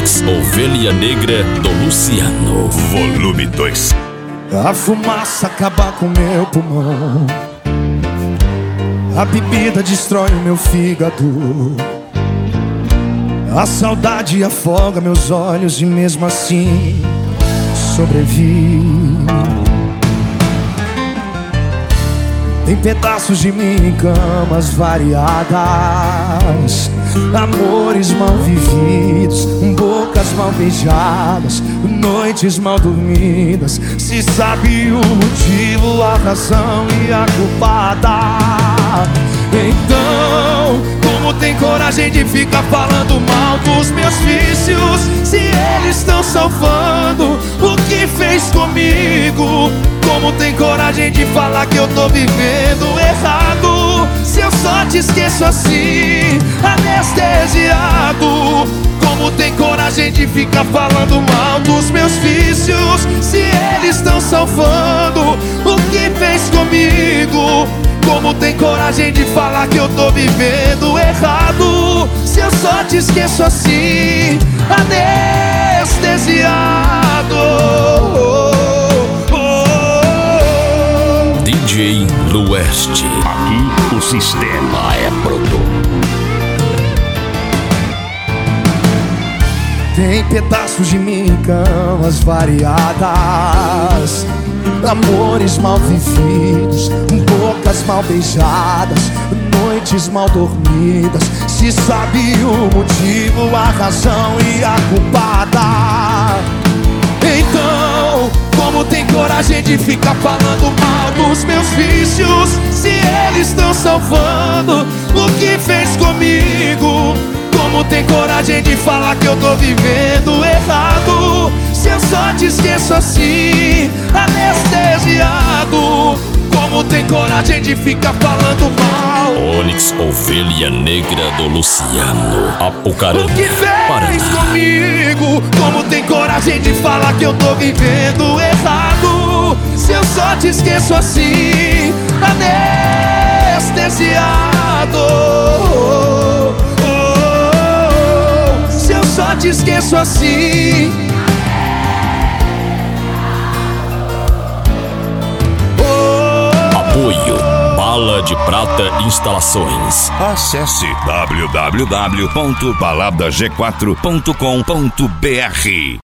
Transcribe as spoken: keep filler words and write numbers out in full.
Onix, ovelha negra do Luciano. Volume dois. A fumaça acaba com meu pulmão, a bebida destrói o meu fígado, a saudade afoga meus olhos e mesmo assim sobrevivi. Tem pedaços de mim em camas variadas, amores mal vividos, bocas mal beijadas, noites mal dormidas. Se sabe o motivo, a razão e a culpada, então como tem coragem de ficar falando mal dos meus vícios, se eles estão salvando o que fez comigo? Como tem coragem de falar que eu tô vivendo errado, se eu só te esqueço assim, anestesiado? Como tem coragem de ficar falando mal dos meus vícios, se eles estão salvando o que fez comigo? Como tem coragem de falar que eu tô vivendo errado, se eu só te esqueço assim, anestesiado? D J Lueste. Aqui o sistema é pronto. Tem pedaços de mim em camas variadas, amores mal vividos, bocas mal beijadas, noites mal dormidas. Se sabe o motivo, a razão e a culpada, então como tem coragem de ficar falando mal dos meus vícios, se eles estão salvando o que fez comigo? Como tem coragem de falar que eu tô vivendo errado, se eu só te esqueço assim, anestesiado? Como tem coragem de ficar falando mal? Onix, ovelha negra do Luciano. Apucarana, o que fez Paraná. comigo? Como tem coragem de falar que eu tô vivendo errado, se eu só te esqueço assim, anestesiado? Se eu só te esqueço assim, Apoio Bala de Prata Instalações. Acesse w w w ponto balada g quatro ponto com ponto b r.